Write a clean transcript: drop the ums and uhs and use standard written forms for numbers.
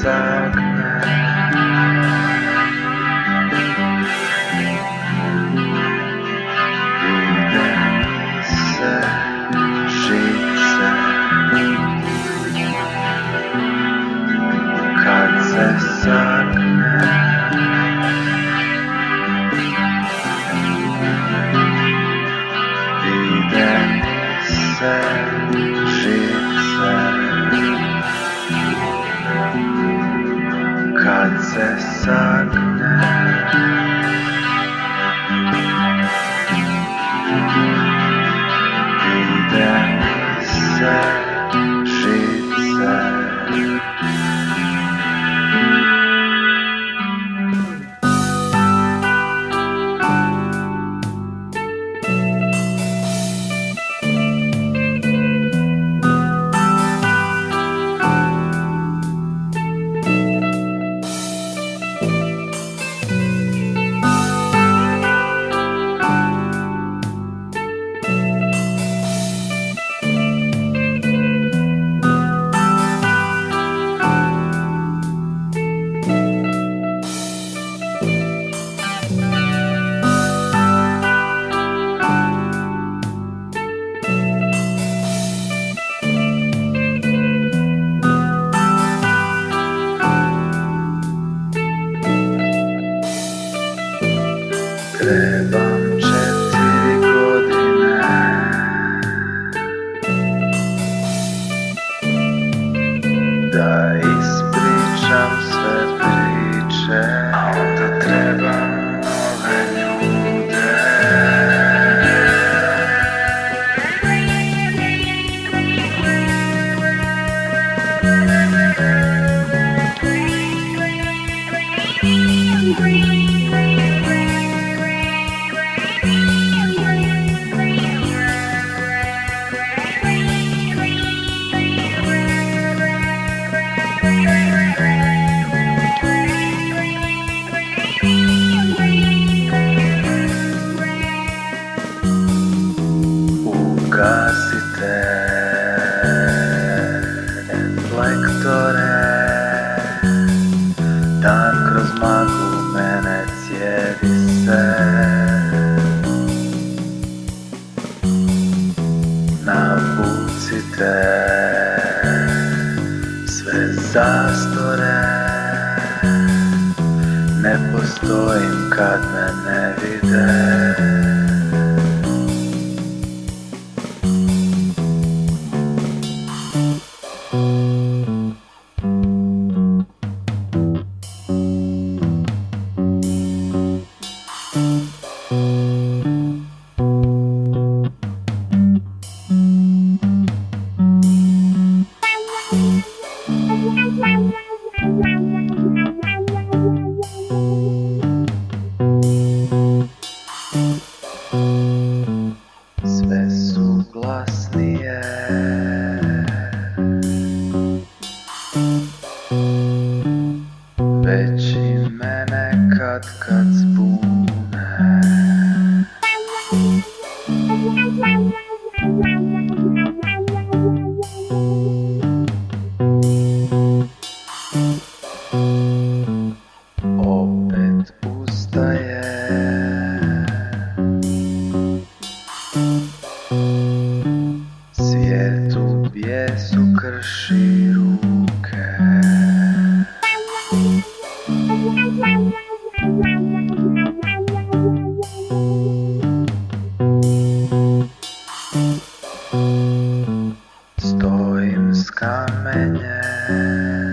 sagne. Vide mi se žice kad se sagne. Vide mi se žice kad se sagne. Vide mi se žice. Trebam 4 godine da ispričam sve priče, da trebam nove ljude. Ugasite reflektore, dan kroz maglu mene cijedi se. Navucite sve zastore, ne postojim kad me ne vide. Sve su glasnije, već i mene kad zbune. Opet ustaje, svijetu bijesu krši ruke. Stojim skamenjen